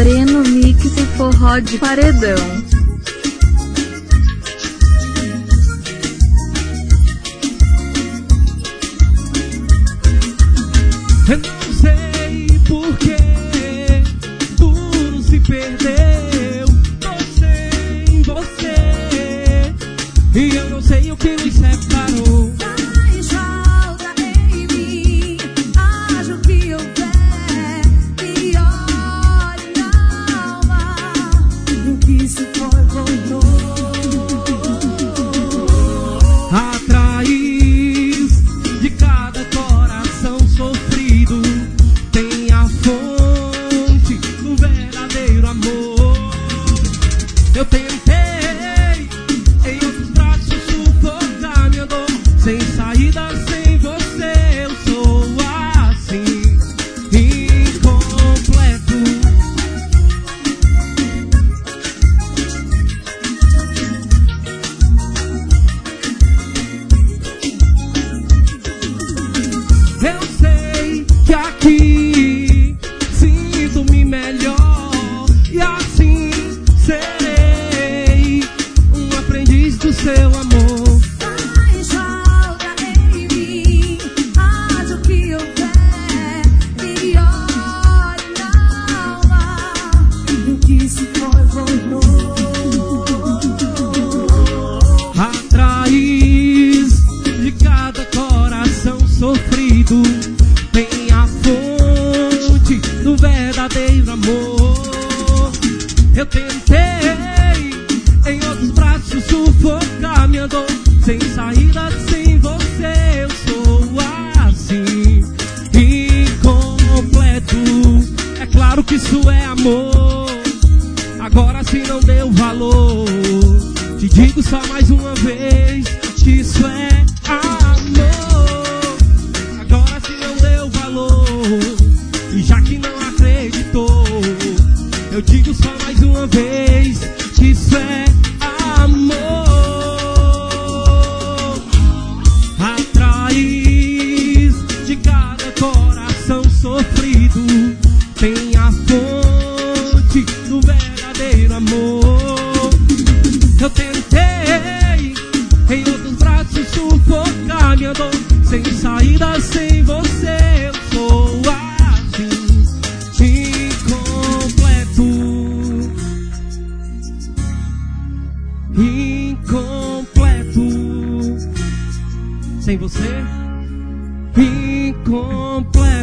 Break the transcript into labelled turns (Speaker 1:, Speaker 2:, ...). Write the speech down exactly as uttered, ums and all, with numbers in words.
Speaker 1: Breno Mix e forró de paredão.
Speaker 2: Eu não sei porquê tudo se perdeu. Tô sem você e eu não sei o que nos separou.
Speaker 3: Faz falta em mim, acho que eu ver e olhe na alma. O que se foi voltou.
Speaker 2: Atrás de cada coração sofrido tem a fonte do verdadeiro amor. Eu tentei em outros braços sufocar minha dor, sem saída, sem você eu sou assim, incompleto. Eu sei que aqui sinto-me melhor e assim serei um aprendiz do seu amor.
Speaker 3: Faz falta em mim, acho que eu ver e olhe na alma. O que se foi voltou.
Speaker 2: Atrás de cada coração sofrido tem a fonte do verdadeiro amor. Eu tentei em outros braços sufocar minha dor, sem saída, sem você eu sou assim, incompleto. É claro que isso é amor, agora se não deu valor, te digo só mais uma vez que isso é amor. Agora se não deu valor e já que não acreditou, eu digo só mais uma vez que isso é amor. Atrás de cada coração sofrido tem a fonte do verdadeiro amor. Eu tentei em outros braços sufocar minha dor, sem saída, sem você eu sou assim, incompleto, incompleto. Sem você, incompleto.